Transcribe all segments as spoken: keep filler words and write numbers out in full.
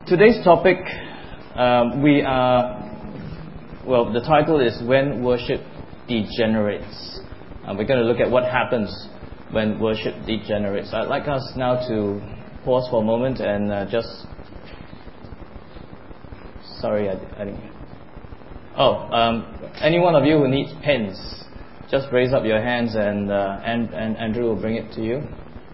Today's topic, um, we are, well, the title is When Worship Degenerates. And we're going to look at what happens when worship degenerates. I'd like us now to pause for a moment and uh, just... Sorry, I, I didn't... Oh, um, any one of you who needs pens, just raise up your hands and, uh, and, and Andrew will bring it to you.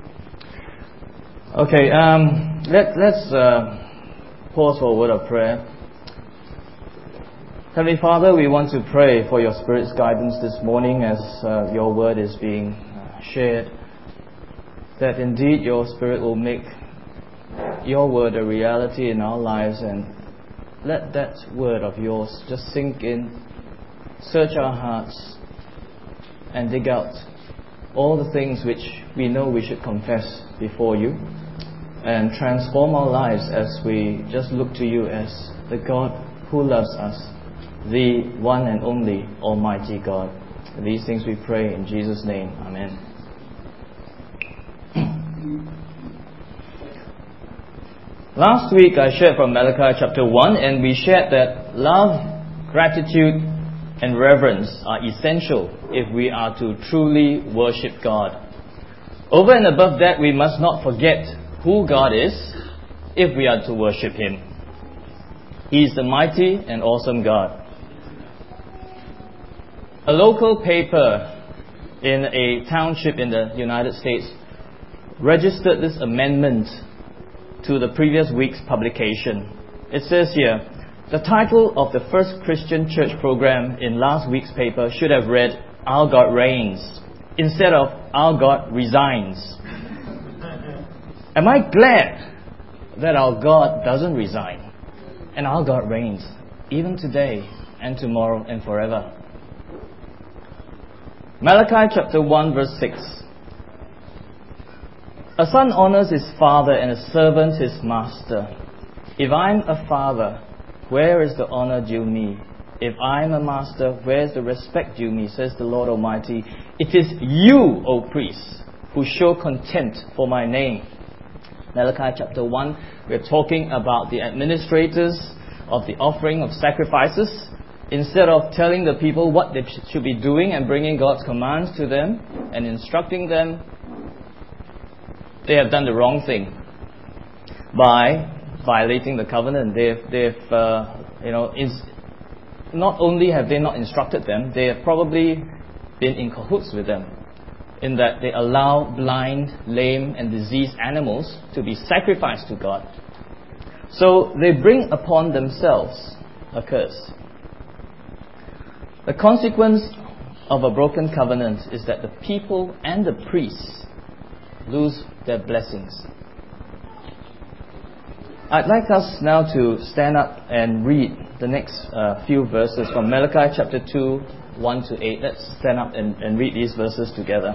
Okay, um, let, let's... Uh, Pause for a word of prayer. Heavenly Father, we want to pray for your Spirit's guidance this morning as uh, your word is being uh, shared. That indeed your Spirit will make your word a reality in our lives, and let that word of yours just sink in, search our hearts, and dig out all the things which we know we should confess before you, and transform our lives as we just look to you as the God who loves us, the one and only Almighty God. These things we pray in Jesus' name. Amen. Last week I shared from Malachi chapter one, and we shared that love, gratitude, and reverence are essential if we are to truly worship God. Over and above that, we must not forget who God is if we are to worship Him. He is the mighty and awesome God. A local paper in a township in the United States registered this amendment to the previous week's publication. It says here, the title of the First Christian Church program in last week's paper should have read, Our God Reigns, instead of Our God Resigns. Am I glad that our God doesn't resign and our God reigns, even today and tomorrow and forever? Malachi chapter one verse six. A son honors his father and a servant his master. If I'm a father, where is the honor due me? If I'm a master, where is the respect due me? Says the Lord Almighty. It is you, O priests, who show contempt for my name. Malachi chapter one, we're talking about the administrators of the offering of sacrifices. Instead of telling the people what they should be doing and bringing God's commands to them and instructing them, they have done the wrong thing by violating the covenant. They've, they've uh, you know, is, not only have they not instructed them, they have probably been in cahoots with them, in that they allow blind, lame, and diseased animals to be sacrificed to God. So they bring upon themselves a curse. The consequence of a broken covenant is that the people and the priests lose their blessings. I'd like us now to stand up and read the next uh, few verses from Malachi chapter two, one to eight. Let's stand up and, and read these verses together.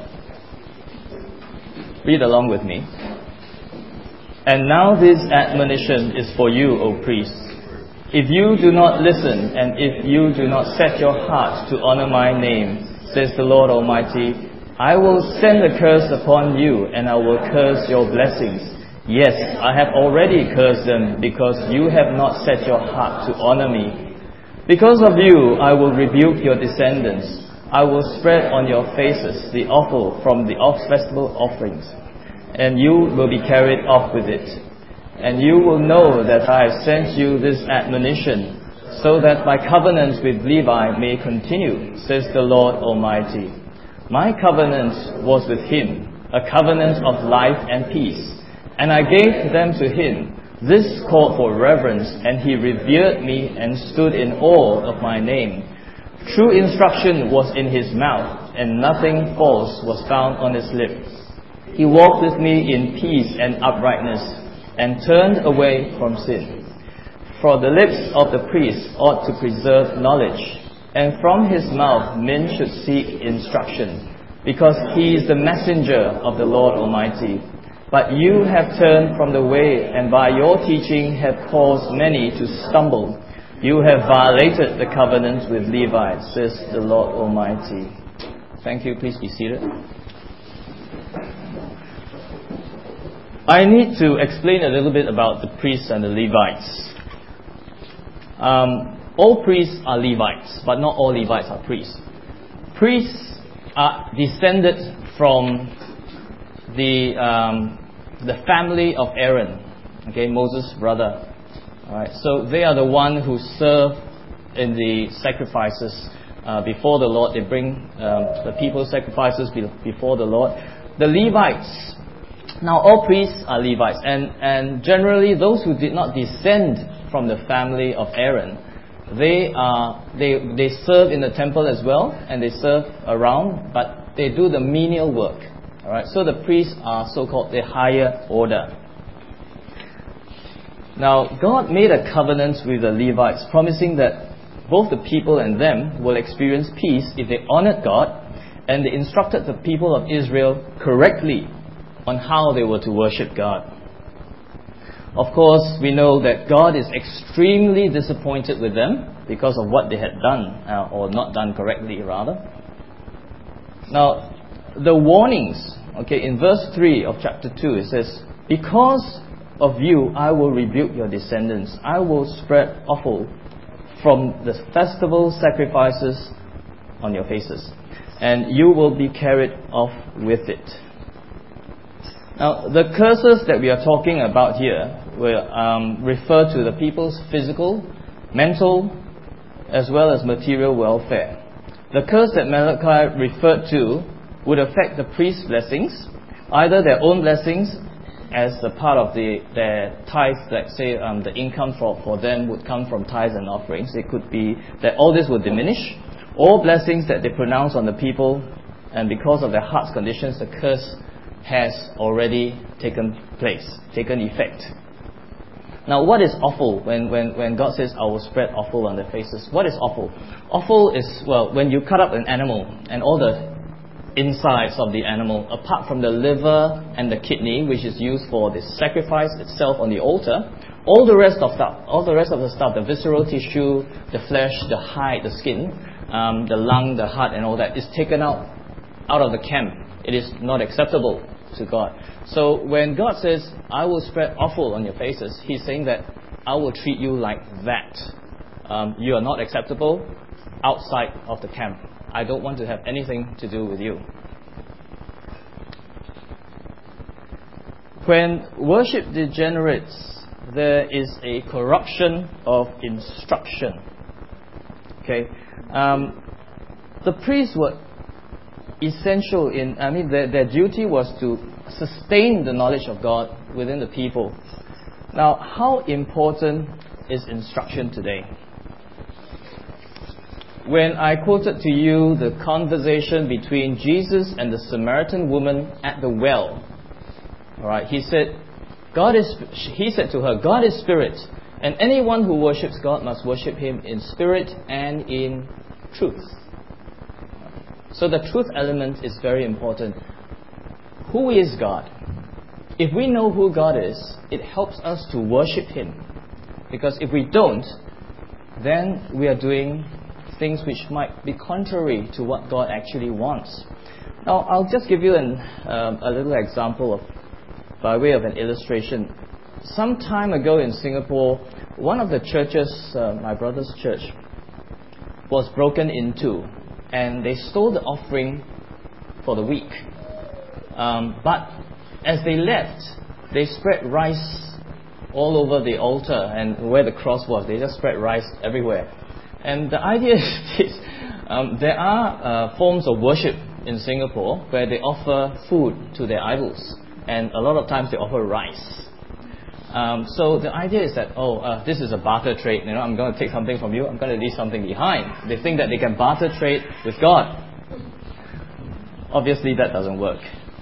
Read along with me. And now this admonition is for you, O priests. If you do not listen, and if you do not set your heart to honor my name, says the Lord Almighty, I will send a curse upon you, and I will curse your blessings. Yes, I have already cursed them, because you have not set your heart to honor me. Because of you, I will rebuke your descendants. I will spread on your faces the offal from the festival offerings, and you will be carried off with it. And you will know that I have sent you this admonition, so that my covenant with Levi may continue, says the Lord Almighty. My covenant was with him, a covenant of life and peace, and I gave them to him. This called for reverence, and he revered me and stood in awe of my name. True instruction was in his mouth, and nothing false was found on his lips. He walked with me in peace and uprightness, and turned away from sin. For the lips of the priest ought to preserve knowledge, and from his mouth men should seek instruction, because he is the messenger of the Lord Almighty. But you have turned from the way, and by your teaching have caused many to stumble. You have violated the covenant with Levi, says the Lord Almighty. Thank you. Please be seated. I need to explain a little bit about the priests and the Levites. Um, all priests are Levites, but not all Levites are priests. Priests are descended from the um, the family of Aaron, okay, Moses' brother. All right, so they are the one who serve in the sacrifices uh, before the Lord. They bring um, the people's sacrifices be- before the Lord. The Levites. Now, all priests are Levites, and, and generally those who did not descend from the family of Aaron, they are they they serve in the temple as well, and they serve around, but they do the menial work. All right, so the priests are so-called the higher order. Now, God made a covenant with the Levites, promising that both the people and them will experience peace if they honored God, and they instructed the people of Israel correctly on how they were to worship God. Of course, we know that God is extremely disappointed with them because of what they had done, uh, or not done correctly, rather. Now, the warnings, okay, in verse three of chapter two, it says, "Because of you, I will rebuke your descendants. I will spread offal from the festival sacrifices on your faces, and you will be carried off with it." Now, the curses that we are talking about here will um, refer to the people's physical, mental, as well as material welfare. The curse that Malachi referred to would affect the priest's blessings, either their own blessings as a part of the, their tithes, like say um, the income for, for them would come from tithes and offerings. It could be that all this would diminish, or blessings that they pronounce on the people, and because of their heart's conditions, the curse has already taken place, taken effect. Now, what is offal? When, when, when God says, "I will spread offal on their faces," what is offal? Offal is, well, when you cut up an animal and all the insides of the animal, apart from the liver and the kidney, which is used for the sacrifice itself on the altar, all the rest of stuff, all the rest of the stuff, the visceral tissue, the flesh, the hide, the skin, um, the lung, the heart, and all that, is taken out out of the camp. It is not acceptable to God. So when God says, "I will spread offal on your faces," He's saying that I will treat you like that. Um, you are not acceptable outside of the camp. I don't want to have anything to do with you. When worship degenerates, there is a corruption of instruction. Okay, um, the priests were essential in, I mean, their, their duty was to sustain the knowledge of God within the people. Now, how important is instruction today? When I quoted to you the conversation between Jesus and the Samaritan woman at the well, all right, he said, God is, he said to her, "God is spirit, and anyone who worships God must worship Him in spirit and in truth." So the truth element is very important. Who is God? If we know who God is, it helps us to worship Him. Because if we don't, then we are doing things which might be contrary to what God actually wants. Now, I'll just give you an, um, a little example of, by way of an illustration. Some time ago in Singapore, one of the churches, uh, my brother's church, was broken into, and they stole the offering for the week. Um, but as they left, they spread rice all over the altar, and where the cross was, they just spread rice everywhere. And the idea is this: um, there are uh, forms of worship in Singapore where they offer food to their idols, and a lot of times they offer rice. Um, so the idea is that, oh, uh, this is a barter trade. You know, I'm going to take something from you. I'm going to leave something behind. They think that they can barter trade with God. Obviously, that doesn't work.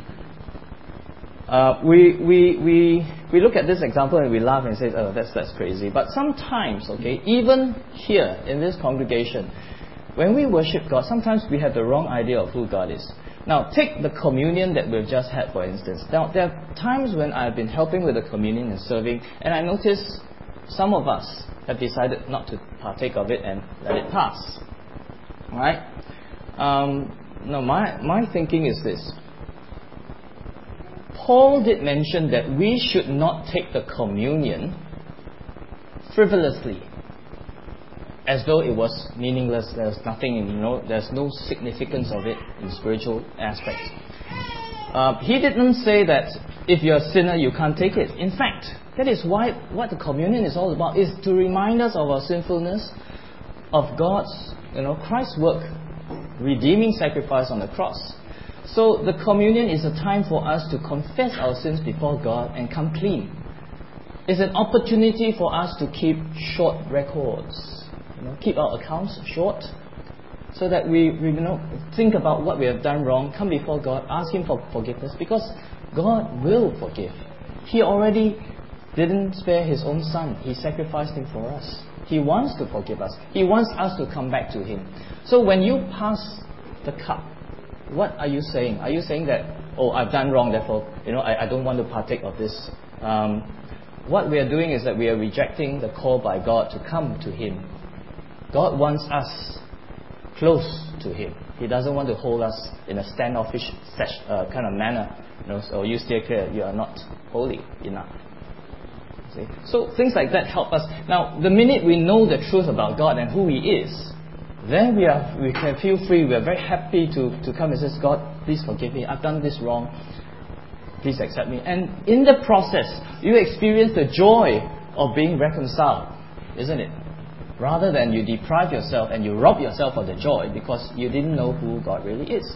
Uh, we we we we look at this example and we laugh and say, "Oh, that's that's crazy." But sometimes, okay, even here in this congregation, when we worship God, sometimes we have the wrong idea of who God is. Now, take the communion that we've just had, for instance. Now, there are times when I've been helping with the communion and serving, and I notice some of us have decided not to partake of it and let it pass. All right? Um, no, my, my thinking is this. Paul did mention that we should not take the communion frivolously, as though it was meaningless. There's nothing, you know, there's no significance of it in spiritual aspects. Uh, he didn't say that if you're a sinner, you can't take it. In fact, that is why what the communion is all about, is to remind us of our sinfulness, of God's, you know, Christ's work, redeeming sacrifice on the cross. So the communion is a time for us to confess our sins before God and come clean. It's an opportunity for us to keep short records, you know, keep our accounts short, so that we, we you know, think about what we have done wrong, come before God, ask Him for forgiveness, because God will forgive. He already didn't spare His own Son. He sacrificed Him for us. He wants to forgive us. He wants us to come back to Him. So when you pass the cup, what are you saying? Are you saying that, oh, I've done wrong, therefore, you know, I, I don't want to partake of this? Um, what we are doing is that we are rejecting the call by God to come to Him. God wants us close to Him. He doesn't want to hold us in a standoffish uh, kind of manner. You know, so you steer clear, you are not holy enough. See? So things like that help us. Now, the minute we know the truth about God and who He is, then we are we can feel free. We are very happy to, to come and say, God, please forgive me. I've done this wrong. Please accept me. And in the process, you experience the joy of being reconciled, isn't it? Rather than you deprive yourself and you rob yourself of the joy because you didn't know who God really is.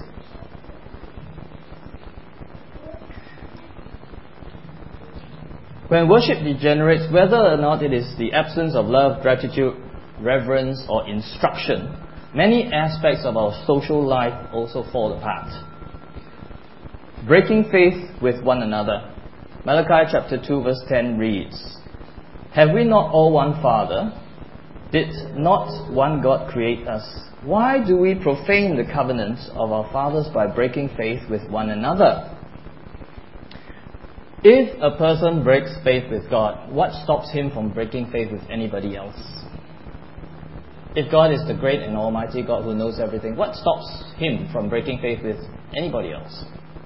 When worship degenerates, whether or not it is the absence of love, gratitude, reverence, or instruction, many aspects of our social life also fall apart. Breaking faith with one another. Malachi chapter two verse ten reads, "Have we not all one Father? Did not one God create us? Why do we profane the covenant of our fathers by breaking faith with one another?" If a person breaks faith with God, what stops him from breaking faith with anybody else? If God is the great and almighty God who knows everything, what stops Him from breaking faith with anybody else?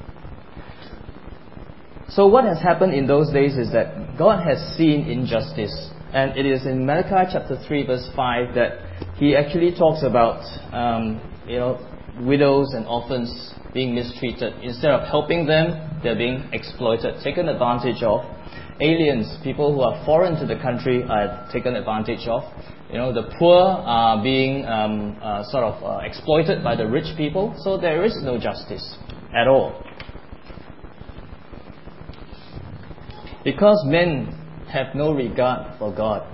So what has happened in those days is that God has seen injustice. And it is in Malachi chapter three verse five that He actually talks about um, you know, widows and orphans being mistreated. Instead of helping them, they're being exploited, taken advantage of. Aliens, people who are foreign to the country, are taken advantage of. You know, the poor are being um, uh, sort of uh, exploited by the rich people. So there is no justice at all. Because men have no regard for God.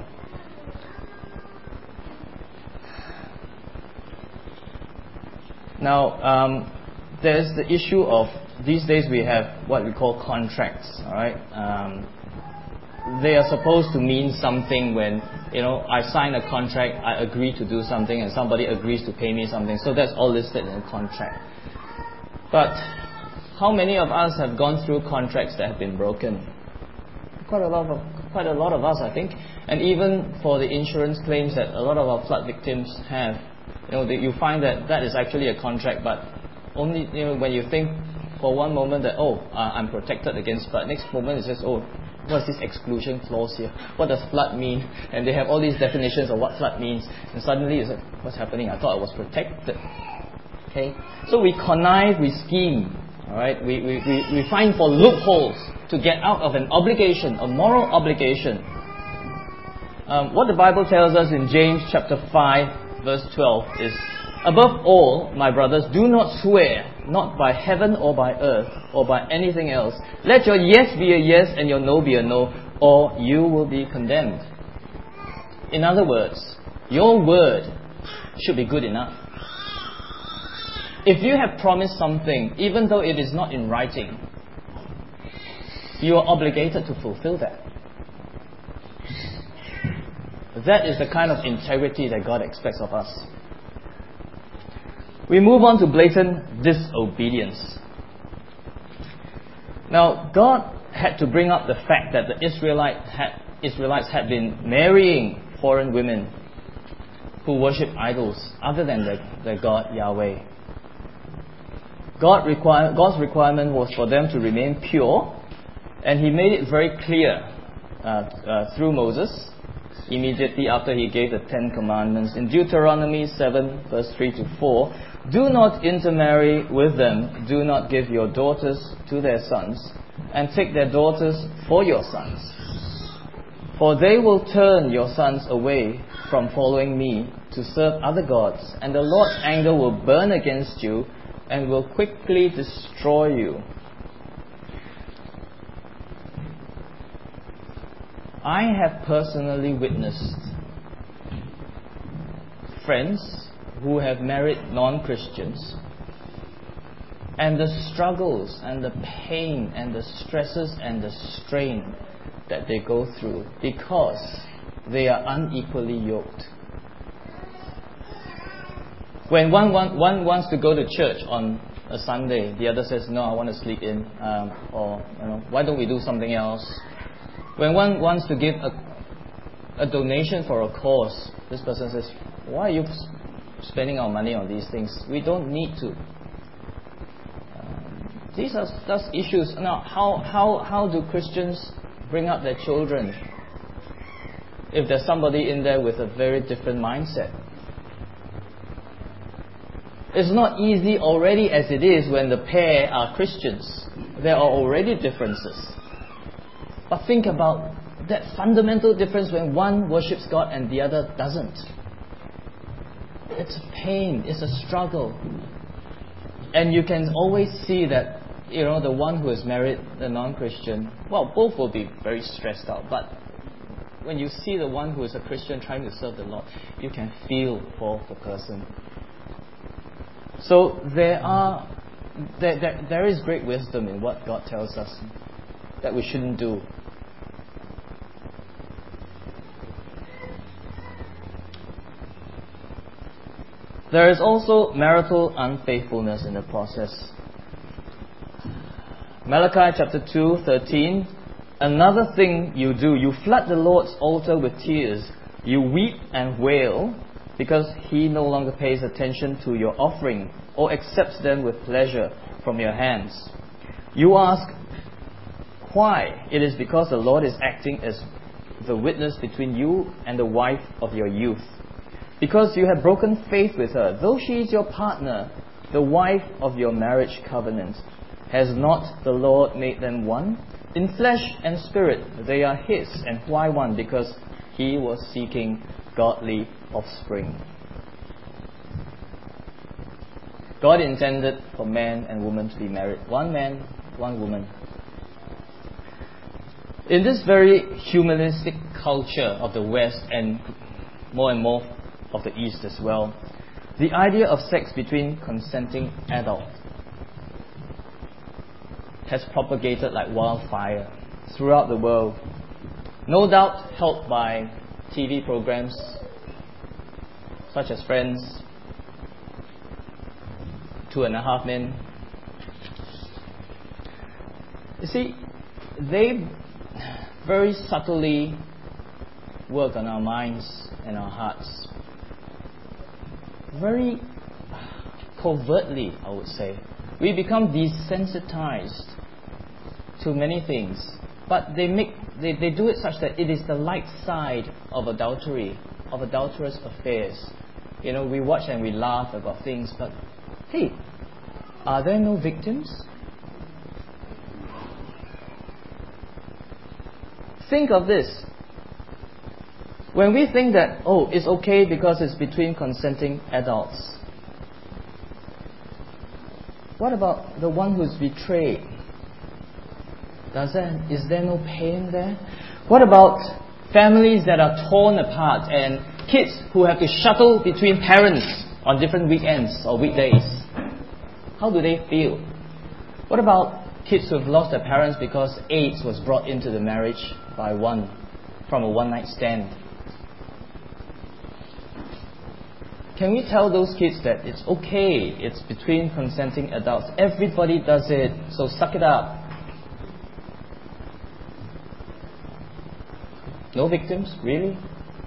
Now, um, there's the issue of, these days we have what we call contracts, alright? Um, they are supposed to mean something when, you know, I sign a contract, I agree to do something, and somebody agrees to pay me something. So that's all listed in a contract. But how many of us have gone through contracts that have been broken? Quite a lot of quite a lot of us, I think. And even for the insurance claims that a lot of our flood victims have, you know, you find that that is actually a contract, but only, you know, when you think for one moment that, oh, uh, I'm protected against flood, next moment it says, oh, what's this exclusion clause here? What does flood mean? And they have all these definitions of what flood means. And suddenly it's like, what's happening? I thought I was protected. Okay? So we connive, we scheme. Alright? We, we, we, we find for loopholes to get out of an obligation, a moral obligation. Um, what the Bible tells us in James chapter five verse twelve is, "Above all, my brothers, do not swear, not by heaven or by earth or by anything else. Let your yes be a yes and your no be a no, or you will be condemned." In other words, your word should be good enough. If you have promised something, even though it is not in writing, you are obligated to fulfill that. That is the kind of integrity that God expects of us. We move on to blatant disobedience. Now, God had to bring up the fact that the Israelite had, Israelites had been marrying foreign women who worship idols other than the, the God Yahweh. God require, God's requirement was for them to remain pure And He made it very clear uh, uh, through Moses, immediately after He gave the Ten Commandments. In Deuteronomy seven, verse three to four, do not intermarry with them, do not give your daughters to their sons, and take their daughters for your sons. For they will turn your sons away from following me to serve other gods, and the Lord's anger will burn against you and will quickly destroy you. I have personally witnessed friends who have married non-Christians, and the struggles and the pain and the stresses and the strain that they go through because they are unequally yoked. When one, one, one wants to go to church on a Sunday, the other says, no, I want to sleep in, um, or you know, why don't we do something else? When one wants to give a, a donation for a cause, this person says, why are you spending our money on these things? We don't need to. Um, these are those issues. Now, how, how, how do Christians bring up their children if there's somebody in there with a very different mindset? It's not easy already as it is when the pair are Christians. There are already differences. But think about that fundamental difference when one worships God and the other doesn't. It's a pain, it's a struggle. And you can always see that, you know, the one who is married, the non-Christian, well, both will be very stressed out. But when you see the one who is a Christian trying to serve the Lord, you can feel for the person. So there are, there, there, there is great wisdom in what God tells us that we shouldn't do. There is also marital unfaithfulness in the process. Malachi chapter two, thirteen. Another thing you do, you flood the Lord's altar with tears. You weep and wail because He no longer pays attention to your offering or accepts them with pleasure from your hands. You ask, why? It is because the Lord is acting as the witness between you and the wife of your youth. Because you have broken faith with her, though she is your partner, the wife of your marriage covenant. Has not the Lord made them one? In flesh and spirit they are His. And why one? Because He was seeking godly offspring. God intended for man and woman to be married. One man, one woman. In this very humanistic culture of the West, and more and more of the East as well, the idea of sex between consenting adults has propagated like wildfire throughout the world. No doubt helped by T V programs such as Friends, Two and a Half Men. You see, they very subtly work on our minds and our hearts. Very covertly, I would say. We become desensitized to many things. But they make they, they do it such that it is the light side of adultery, of adulterous affairs. You know, we watch and we laugh about things, but hey, are there no victims? Think of this. When we think that, oh, it's okay because it's between consenting adults, what about the one who's betrayed? Does there, is there no pain there? What about families that are torn apart and kids who have to shuttle between parents on different weekends or weekdays? How do they feel? What about kids who have lost their parents because AIDS was brought into the marriage by one, from a one-night stand? Can we tell those kids that it's okay, it's between consenting adults, everybody does it, so suck it up? No victims? Really?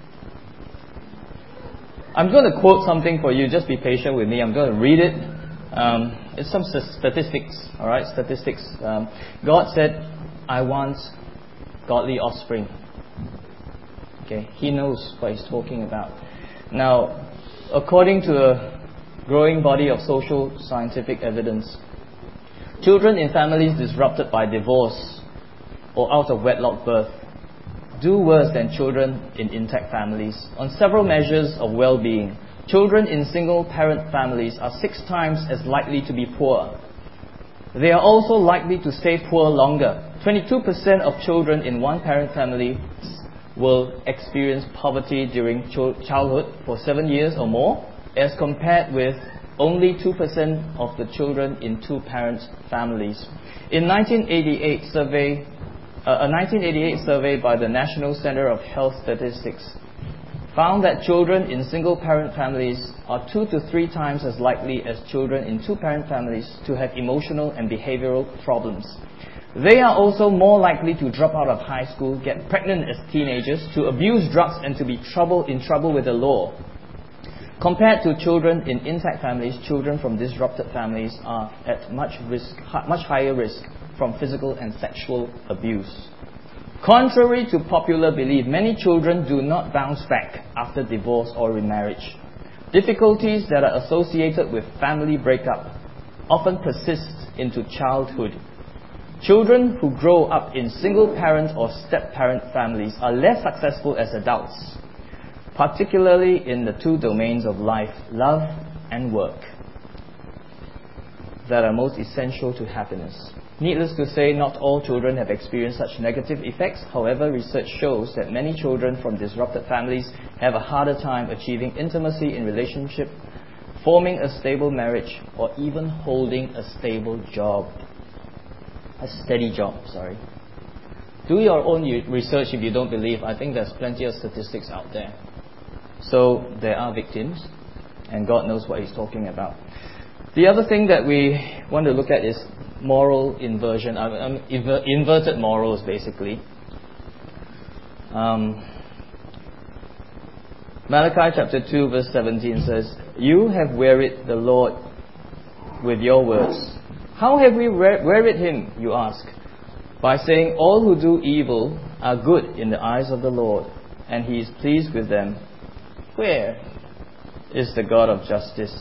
I'm going to quote something for you, just be patient with me. I'm going to read it. Um, it's some statistics, alright, statistics. Um, God said, I want godly offspring. Okay, he knows what he's talking about. Now, according to a growing body of social scientific evidence, children in families disrupted by divorce or out of wedlock birth do worse than children in intact families. On several measures of well-being, children in single-parent families are six times as likely to be poor. They are also likely to stay poor longer. twenty-two percent of children in one-parent family will experience poverty during ch- childhood for seven years or more, as compared with only two percent of the children in two-parent families. In nineteen eighty-eight survey, uh, a nineteen eighty-eight survey by the National Center of Health Statistics found that children in single-parent families are two to three times as likely as children in two-parent families to have emotional and behavioral problems. They are also more likely to drop out of high school, get pregnant as teenagers, to abuse drugs, and to be trouble in trouble with the law. Compared to children in intact families, children from disrupted families are at much risk, much higher risk from physical and sexual abuse. Contrary to popular belief, many children do not bounce back after divorce or remarriage. Difficulties that are associated with family breakup often persist into childhood. Children who grow up in single-parent or step-parent families are less successful as adults, particularly in the two domains of life, love and work, that are most essential to happiness. Needless to say, not all children have experienced such negative effects. However, research shows that many children from disrupted families have a harder time achieving intimacy in relationship, forming a stable marriage, or even holding a stable job. A steady job, sorry. Do your own research if you don't believe. I think there's plenty of statistics out there. So there are victims, and God knows what He's talking about. The other thing that we want to look at is moral inversion, um, um, inver- inverted morals, basically. Um, Malachi chapter two, verse seventeen says, "You have wearied the Lord with your words." How have we wearied Him, you ask? By saying, all who do evil are good in the eyes of the Lord, and He is pleased with them. Where is the God of justice?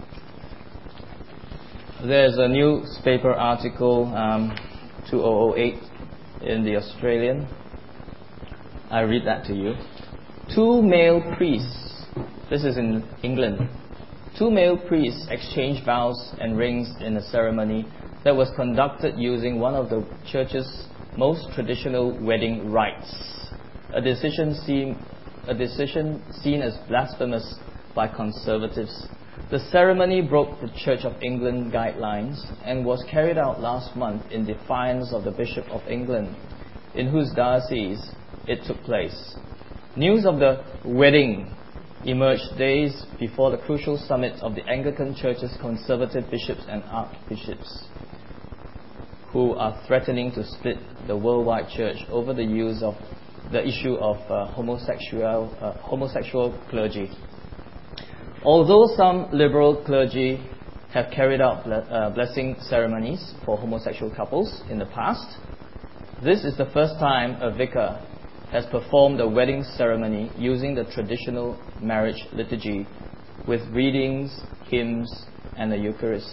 There's a newspaper article, um, two thousand eight, in the Australian. I read that to you. Two male priests, this is in England, two male priests exchanged vows and rings in a ceremony that was conducted using one of the church's most traditional wedding rites, a decision seen, a decision seen as blasphemous by conservatives. The ceremony broke the Church of England guidelines and was carried out last month in defiance of the Bishop of England, in whose diocese it took place. News of the wedding emerged days before the crucial summit of the Anglican Church's conservative bishops and archbishops, who are threatening to split the worldwide church over the use of the issue of uh, homosexual uh, homosexual clergy. Although some liberal clergy have carried out ble- uh, blessing ceremonies for homosexual couples in the past, this is the first time a vicar has performed a wedding ceremony using the traditional marriage liturgy with readings, hymns, and the Eucharist.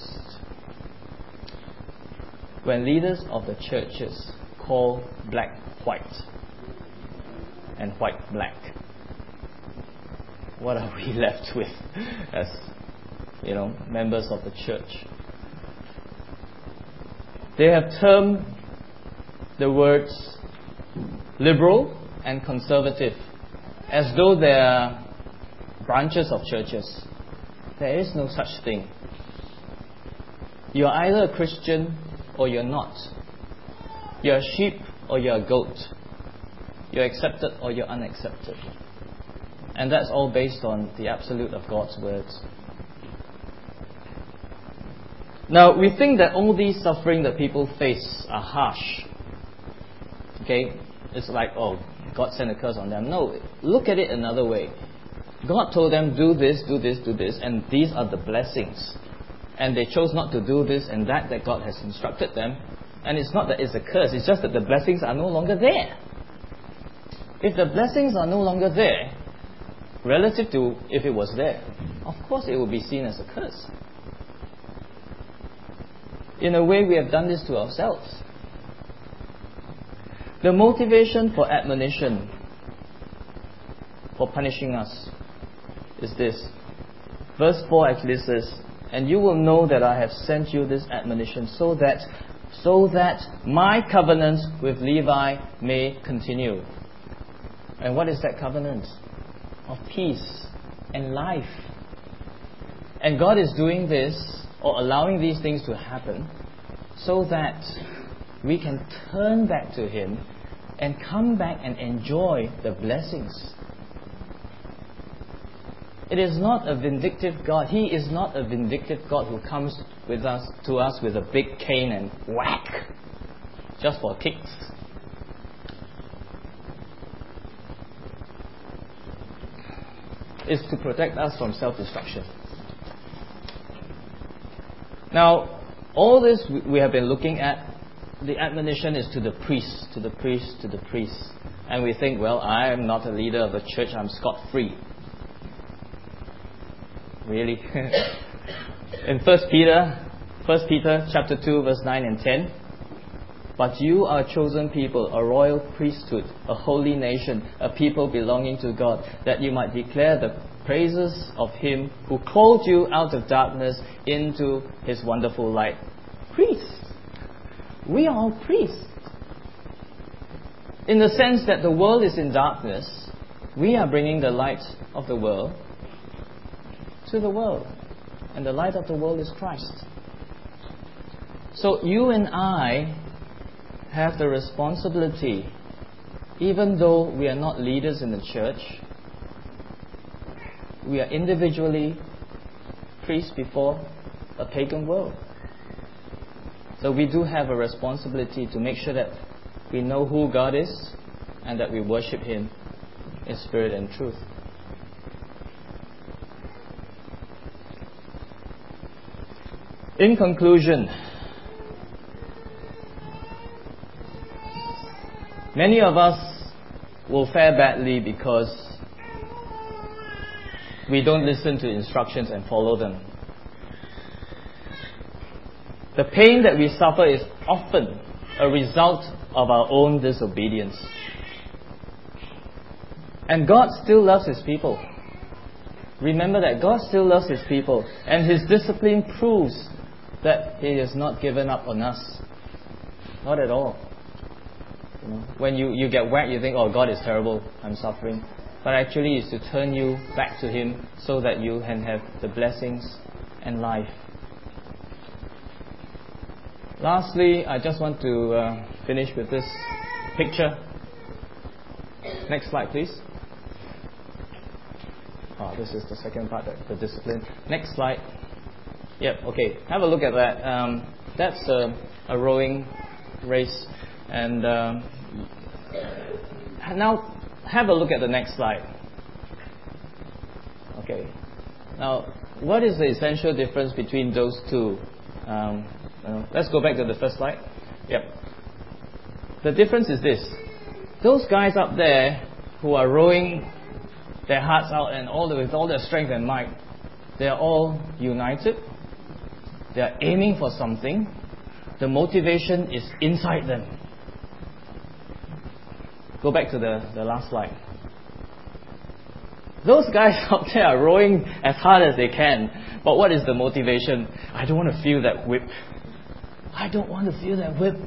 When leaders of the churches call black white and white black, what are we left with as, you know, members of the church? They have termed the words liberal and conservative as though they are branches of churches. There is no such thing. You are either a Christian or you're not. You're a sheep or you're a goat. You're accepted or you're unaccepted. And that's all based on the absolute of God's words. Now, we think that all these suffering that people face are harsh. Okay? It's like, oh, God sent a curse on them. No, look at it another way. God told them, do this, do this, do this, and these are the blessings. And they chose not to do this and that that God has instructed them. And it's not that it's a curse, it's just that the blessings are no longer there. If the blessings are no longer there, relative to if it was there, of course it will be seen as a curse. In a way, we have done this to ourselves. The motivation for admonition, for punishing us, is this. Verse four actually says, "And you will know that I have sent you this admonition so that so that my covenant with Levi may continue." And what is that covenant? Of peace and life. And God is doing this, or allowing these things to happen, so that we can turn back to Him and come back and enjoy the blessings. It is not a vindictive God. He is not a vindictive God who comes with us to us with a big cane and whack, just for kicks. It's to protect us from self-destruction. Now, all this we have been looking at, the admonition is to the priest, to the priest, to the priest. And we think, well, I am not a leader of a church, I'm scot-free. Really? In First Peter, First Peter chapter two, verse nine and ten, "But you are a chosen people, a royal priesthood, a holy nation, a people belonging to God, that you might declare the praises of Him who called you out of darkness into His wonderful light." Priests. We are all priests. In the sense that the world is in darkness, we are bringing the light of the world to the world. And the light of the world is Christ. So you and I have the responsibility, even though we are not leaders in the church, we are individually priests before a pagan world. So we do have a responsibility to make sure that we know who God is and that we worship Him in spirit and truth. In conclusion, many of us will fare badly because we don't listen to instructions and follow them. The pain that we suffer is often a result of our own disobedience. And God still loves His people. Remember that God still loves His people, and His discipline proves that He has not given up on us. Not at all. You know, when you, you get whacked, you think, oh, God is terrible, I'm suffering. But actually it's to turn you back to Him so that you can have the blessings and life. Lastly, I just want to uh, finish with this picture. Next slide, please. Oh, this is the second part, the discipline. Next slide. Yep, okay. Have a look at that. Um, that's a, a rowing race. And um, now, have a look at the next slide. Okay. Now, what is the essential difference between those two? Um, uh, let's go back to the first slide. Yep. The difference is this. Those guys up there who are rowing their hearts out and all the, with all their strength and might, they are all united. They are aiming for something. The motivation is inside them. Go back to the, the last slide. Those guys up there are rowing as hard as they can. But what is the motivation? I don't want to feel that whip. I don't want to feel that whip.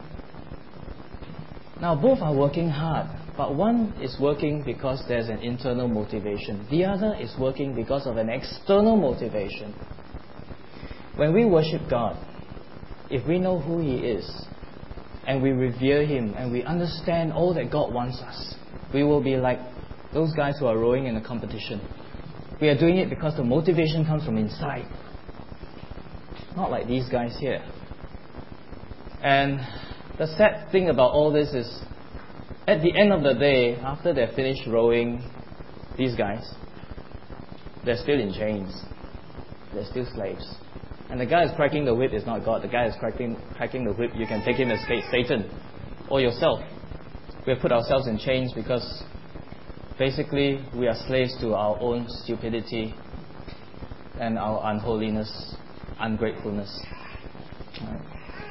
Now both are working hard. But one is working because there's an internal motivation. The other is working because of an external motivation. When we worship God, if we know who He is, and we revere Him, and we understand all that God wants us, we will be like those guys who are rowing in a competition. We are doing it because the motivation comes from inside. Not like these guys here. And the sad thing about all this is, at the end of the day, after they're finished rowing, these guys, they're still in chains. They're still slaves. And the guy who's cracking the whip is not God. The guy who's cracking, cracking the whip, you can take him as Satan or yourself. We have put ourselves in chains because basically we are slaves to our own stupidity and our unholiness, ungratefulness. Right.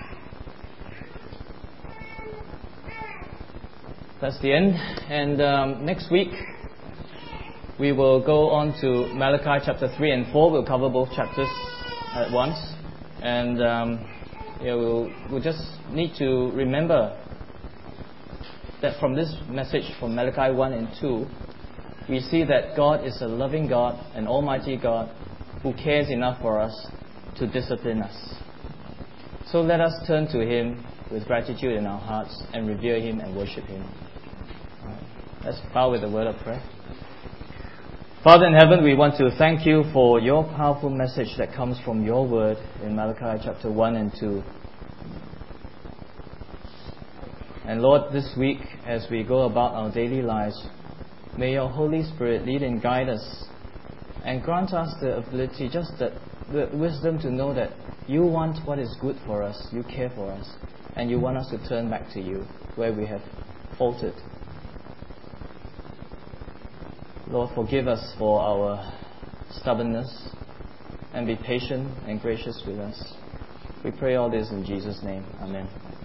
That's the end. And um, next week we will go on to Malachi chapter three and four. We'll cover both chapters at once. And um, yeah, we'll, we'll just need to remember that from this message from Malachi one and two, we see that God is a loving God, an almighty God, who cares enough for us to discipline us. So let us turn to Him with gratitude in our hearts and revere Him and worship Him. Right. Let's bow with a word of prayer. Father in heaven, we want to thank You for Your powerful message that comes from Your word in Malachi chapter one and two. And Lord, this week as we go about our daily lives, may Your Holy Spirit lead and guide us and grant us the ability, just the, the wisdom to know that You want what is good for us, You care for us, and You want us to turn back to You where we have faltered. Lord, forgive us for our stubbornness and be patient and gracious with us. We pray all this in Jesus' name. Amen.